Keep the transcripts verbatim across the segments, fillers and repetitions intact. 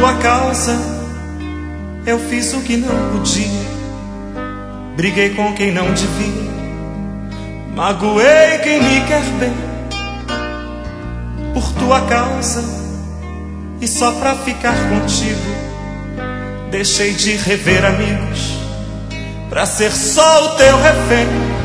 tua causa eu fiz o que não podia, briguei com quem não devia, magoei quem me quer bem. Por tua causa e só pra ficar contigo, deixei de rever amigos pra ser só o teu refém.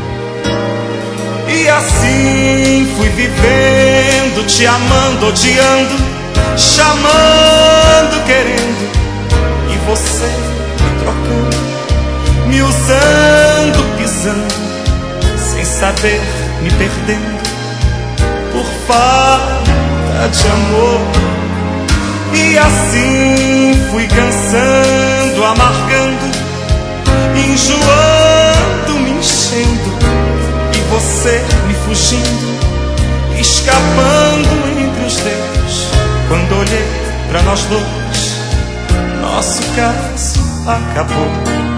E assim fui vivendo, te amando, odiando, chamando, querendo, e você me trocando, me usando, pisando, sem saber, me perdendo por falta de amor. E assim fui cansando, amargando, enjoando, me enchendo, e você me fugindo, escapando entre os dedos. Quando olhei pra nós dois, nosso caso acabou.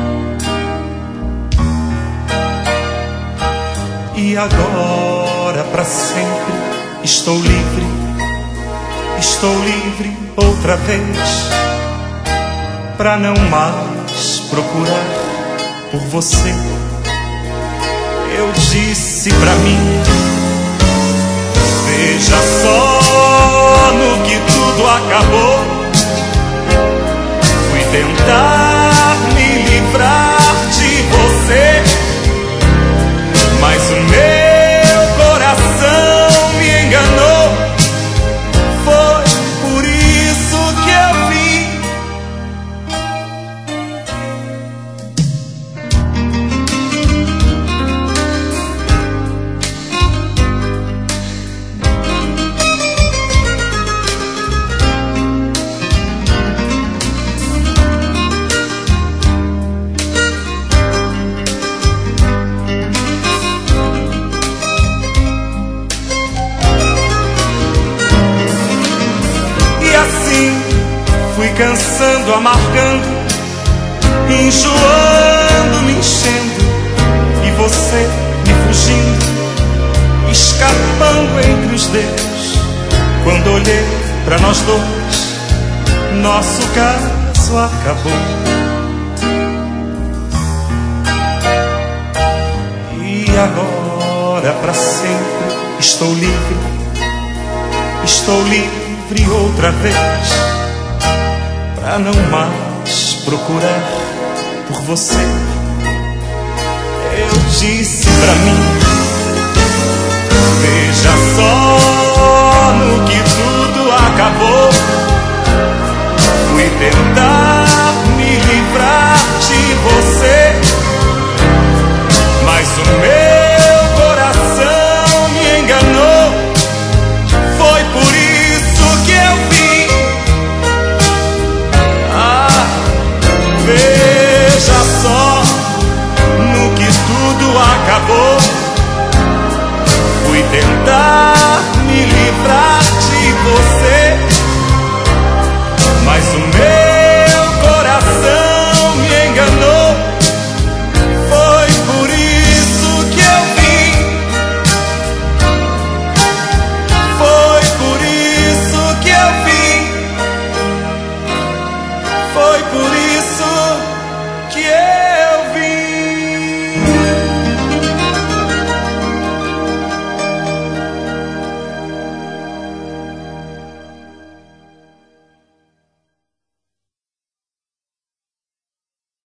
E agora pra sempre estou livre, estou livre outra vez, pra não mais procurar por você. Eu disse pra mim, veja só no que tudo acabou. Fui tentar me livrar de você, mas o meu coração me enganou. Foi por isso que eu vim. Fui cansando, amargando, enjoando, me enchendo, e você me fugindo, escapando entre os dedos. Quando olhei pra nós dois, nosso caso acabou. E agora pra sempre estou livre, estou livre outra vez, pra não mais procurar por você. Eu disse pra mim, veja só no que tudo acabou. Fui tentar